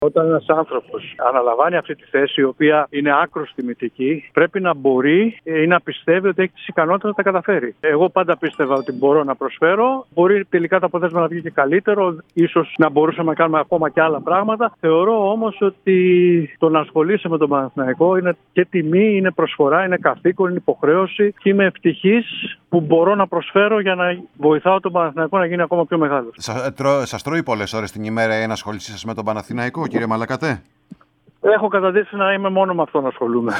Όταν ένας άνθρωπος αναλαμβάνει αυτή τη θέση, η οποία είναι άκρως τιμητική, πρέπει να μπορεί ή να πιστεύει ότι έχει τις ικανότητες να τα καταφέρει. Εγώ πάντα πίστευα ότι μπορώ να προσφέρω. Μπορεί τελικά το αποτέλεσμα να βγει και καλύτερο, ίσως να μπορούσαμε να κάνουμε ακόμα και άλλα πράγματα. Θεωρώ όμως ότι το να ασχολείσαι με τον Παναθηναϊκό είναι και τιμή, είναι προσφορά, είναι καθήκον, είναι υποχρέωση και είμαι ευτυχής που μπορώ να προσφέρω για να βοηθάω τον Παναθηναϊκό να γίνει ακόμα πιο μεγάλος. Σας τρώει πολλές ώρες την ημέρα η ενασχόλησή σας με τον Παναθηναϊκό, κύριε Μαλακατέ? Έχω καταδείξει να είμαι μόνο με αυτό να ασχολούμαι.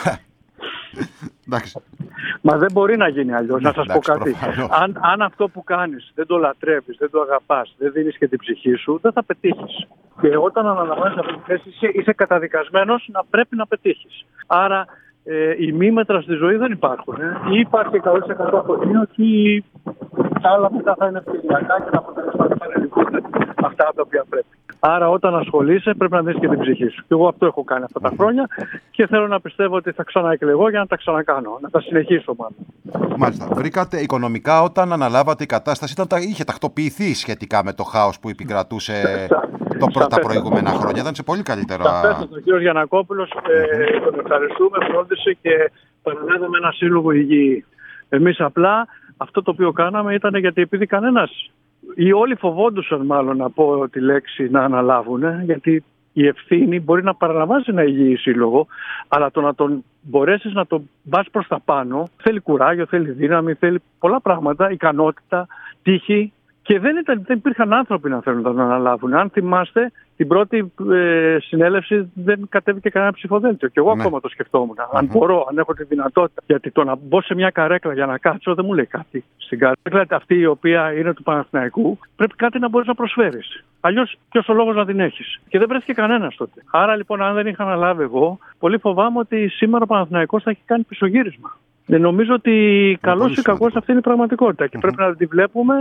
Μα δεν μπορεί να γίνει αλλιώς. Να σας πω κάτι. Αν αυτό που κάνεις δεν το λατρεύεις, δεν το αγαπάς, δεν δίνεις και την ψυχή σου, δεν θα πετύχεις. Και όταν αναλαμβάνεις αυτή τη θέση, είσαι καταδικασμένος να πρέπει να πετύχεις. Άρα οι μήμετρα στη ζωή δεν υπάρχουν. Ή υπάρχει 100% αποτελείωση, ή τα άλλα μετά θα είναι ευκαιριακά και τα αποτελέσματα θα είναι λιγότερα αυτά τα οποία πρέπει. Άρα, όταν ασχολείσαι, πρέπει να δεις και την ψυχή σου. Και εγώ αυτό έχω κάνει αυτά τα χρόνια και θέλω να πιστεύω ότι θα ξαναεκλεγώ για να τα ξανακάνω. Να τα συνεχίσω μάλλον. Μάλιστα. Βρήκατε οικονομικά όταν αναλάβατε η κατάσταση, είχε τακτοποιηθεί σχετικά με το χάος που επικρατούσε τα προηγούμενα χρόνια. Ήταν σε πολύ καλύτερα. Ο κ. Γιαννακόπουλος, τον ευχαριστούμε, φρόντισε και παραδίδαμε ένα σύλλογο υγιή. Εμείς απλά αυτό το οποίο κάναμε ήταν γιατί επειδή κανένας, ή όλοι φοβόντουσαν μάλλον να πω τη λέξη να αναλάβουν, γιατί η ευθύνη μπορεί να παραλαμβάνει ένα υγιή σύλλογο, αλλά το να τον μπορέσεις να τον πας προς τα πάνω θέλει κουράγιο, θέλει δύναμη, θέλει πολλά πράγματα, ικανότητα, τύχη. Και δεν υπήρχαν άνθρωποι να θέλουν να τον αναλάβουν. Αν θυμάστε, την πρώτη συνέλευση δεν κατέβηκε κανένα ψηφοδέλτιο. Και εγώ ακόμα το σκεφτόμουν. Αν μπορώ, αν έχω τη δυνατότητα. Γιατί το να μπω σε μια καρέκλα για να κάτσω δεν μου λέει κάτι. Στην καρέκλα αυτή η οποία είναι του Παναθηναϊκού, πρέπει κάτι να μπορείς να προσφέρεις. Αλλιώς, ποιος ο λόγος να την έχεις? Και δεν βρέθηκε κανένας τότε. Άρα λοιπόν, αν δεν είχα αναλάβει εγώ, πολύ φοβάμαι ότι σήμερα ο Παναθηναϊκός θα έχει κάνει πισωγύρισμα. Νομίζω ότι καλώς ή κακώς αυτή είναι η πραγματικότητα και πρέπει να τη βλέπουμε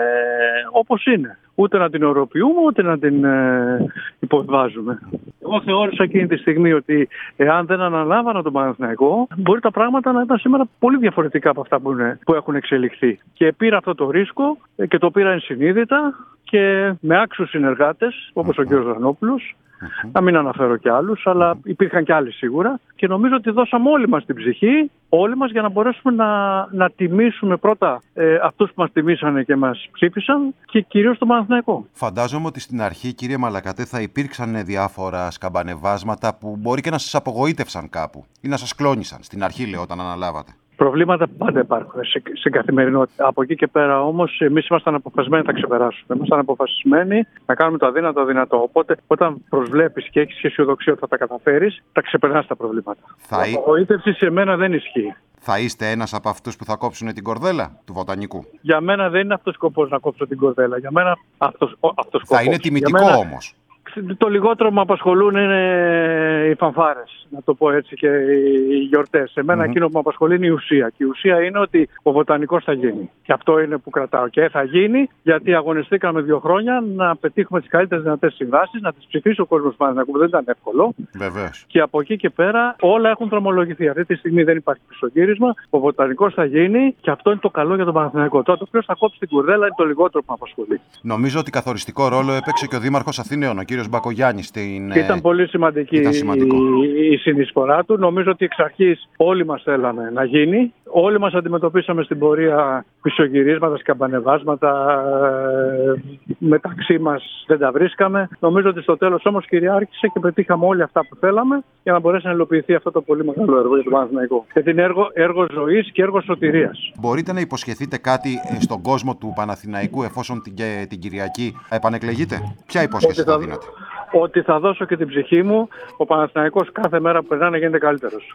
όπως είναι. Ούτε να την οροποιούμε, ούτε να την υποβιβάζουμε. Εγώ θεώρησα εκείνη τη στιγμή ότι εάν δεν αναλάβανα τον Παναθηναϊκό, μπορεί τα πράγματα να ήταν σήμερα πολύ διαφορετικά από αυτά που έχουν εξελιχθεί. Και πήρα αυτό το ρίσκο και το πήρα ενσυνείδητα και με άξιους συνεργάτες, όπως ο κ. Ζανόπουλος. Να μην αναφέρω κι άλλους, αλλά υπήρχαν κι άλλοι σίγουρα. Και νομίζω ότι δώσαμε όλοι μας την ψυχή, όλοι μας, για να μπορέσουμε να τιμήσουμε πρώτα αυτούς που μας τιμήσανε και μας ψήφισαν και κυρίως τον Παναθηναϊκό. Φαντάζομαι ότι στην αρχή, κύριε Μαλακατέ, θα υπήρξαν διάφορα σκαμπανεβάσματα που μπορεί και να σας απογοήτευσαν κάπου ή να σας κλώνησαν. Στην αρχή, λέω, όταν αναλάβατε. Προβλήματα πάντα υπάρχουν στην καθημερινότητα. Από εκεί και πέρα όμως, εμείς ήμασταν αποφασισμένοι να τα ξεπεράσουμε. Ήμασταν αποφασισμένοι να κάνουμε το αδύνατο δυνατό. Οπότε, όταν προσβλέπεις και έχεις αισιοδοξία ότι θα τα καταφέρεις, τα ξεπερνάς τα προβλήματα. Η απογοήτευση σε μένα δεν ισχύει. Θα είστε ένας από αυτούς που θα κόψουν την κορδέλα του Βοτανικού? Για μένα δεν είναι αυτός σκοπός να κόψω την κορδέλα. Για μένα αυτός σκοπός. Θα είναι τιμητικό όμως. Το λιγότερο που με απασχολούν είναι οι φανφάρες, να το πω έτσι, και οι γιορτές. Εμένα εκείνο που με απασχολεί είναι η ουσία. Και η ουσία είναι ότι ο Βοτανικός θα γίνει. Και αυτό είναι που κρατάω. Και θα γίνει γιατί αγωνιστήκαμε 2 χρόνια να πετύχουμε τις καλύτερες δυνατές συμβάσεις, να τις ψηφίσει ο κόσμος που δεν ήταν εύκολο. Βεβαίως. Και από εκεί και πέρα όλα έχουν δρομολογηθεί. Αυτή τη στιγμή δεν υπάρχει πισωγύρισμα. Ο Βοτανικός θα γίνει και αυτό είναι το καλό για τον Παναθηναϊκό. Τώρα το οποίο θα κόψει την κουρδέλα είναι το λιγότερο που με απασχολεί. Νομίζω ότι καθοριστικό ρόλο έπαιξε και ο Δήμαρχος Αθηναίων, ο κύριος Μπακογιάννης. Ήταν πολύ σημαντική η συνεισφορά του. Νομίζω ότι εξ αρχής όλοι μας θέλαμε να γίνει. Όλοι μας αντιμετωπίσαμε στην πορεία πισωγυρίσματα, σκαμπανεβάσματα. Μεταξύ μας δεν τα βρίσκαμε. Νομίζω ότι στο τέλος όμως κυριάρχησε και πετύχαμε όλοι αυτά που θέλαμε για να μπορέσει να υλοποιηθεί αυτό το πολύ μεγάλο έργο για τον Παναθηναϊκό. Γιατί είναι έργο ζωής και έργο σωτηρίας. Μπορείτε να υποσχεθείτε κάτι στον κόσμο του Παναθηναϊκού εφόσον την Κυριακή επανεκλεγείτε? Ποια υπόσχεση θα δίνετε? Ότι θα δώσω και την ψυχή μου, ο Παναθηναϊκός κάθε μέρα που περνά να γίνεται καλύτερος.